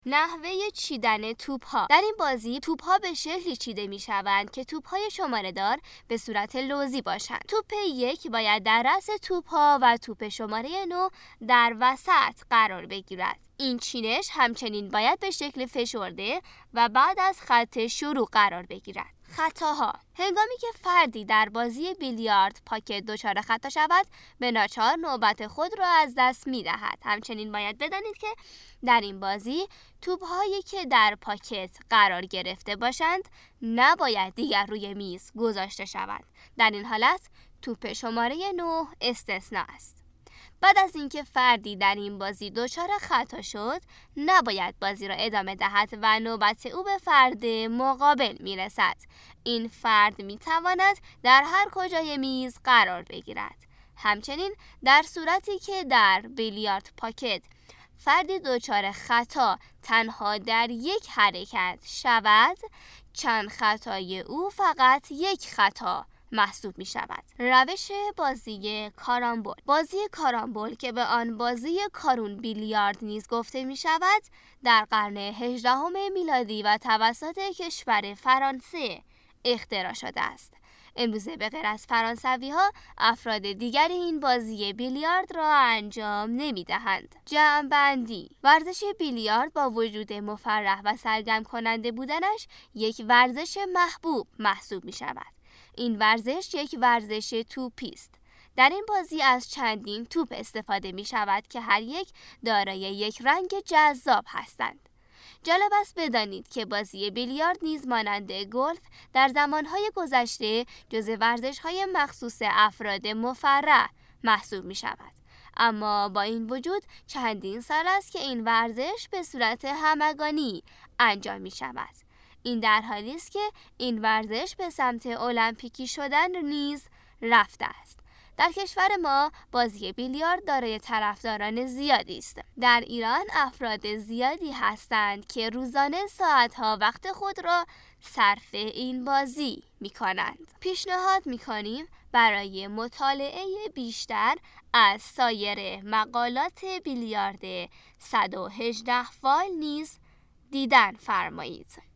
نحوه چیدن توپ‌ها. در این بازی توپ‌ها به شکلی چیده می‌شوند که توپ‌های شماره‌دار به صورت لوزی باشند. توپ 1 باید در رأس توپ‌ها و توپ شماره 9 در وسط قرار بگیرد. این چینش همچنین باید به شکل فشرده و بعد از خط شروع قرار بگیرد. خطاها: هنگامی که فردی در بازی بیلیارد پاکت دچار خطا شود، به ناچار نوبت خود را از دست می‌دهد. همچنین باید بدانید که در این بازی توپ‌هایی که در پاکت قرار گرفته باشند نباید دیگر روی میز گذاشته شوند. در این حالت توپ شماره 9 استثناء است. بعد از اینکه فردی در این بازی دچار خطا شد، نباید بازی را ادامه دهد و نوبت او به فرد مقابل میرسد. این فرد میتواند در هر کجای میز قرار بگیرد. همچنین در صورتی که در بیلیارد پاکت فردی دچار خطا تنها در یک حرکت شود، چند خطای او فقط یک خطا محسوب می شود. روش بازی کارامبول. بازی کارامبول که به آن بازی کارون بیلیارد نیز گفته می شود، در قرن 18 میلادی و توسط کشور فرانسه اختراع شده است. امروزه به غیر از فرانسوی ها، افراد دیگری این بازی بیلیارد را انجام نمی دهند. جمع بندی. ورزش بیلیارد با وجود مفرح و سرگرم کننده بودنش یک ورزش محبوب محسوب می شود. این ورزش یک ورزش توپی است. در این بازی از چندین توپ استفاده می شود که هر یک دارای یک رنگ جذاب هستند. جالب است بدانید که بازی بیلیارد نیز مانند گلف در زمانهای گذشته جزو ورزش‌های مخصوص افراد مفرح محسوب می شود. اما با این وجود چندین سال است که این ورزش به صورت همگانی انجام می شود. این در حالی است که این ورزش به سمت المپیکی شدن نیز رفته است. در کشور ما بازی بیلیارد دارای طرفداران زیادی است. در ایران افراد زیادی هستند که روزانه ساعتها وقت خود را صرف این بازی می کنند. پیشنهاد می کنیم برای مطالعه بیشتر از سایر مقالات بیلیارد 118 فایل نیز دیدن فرمایید.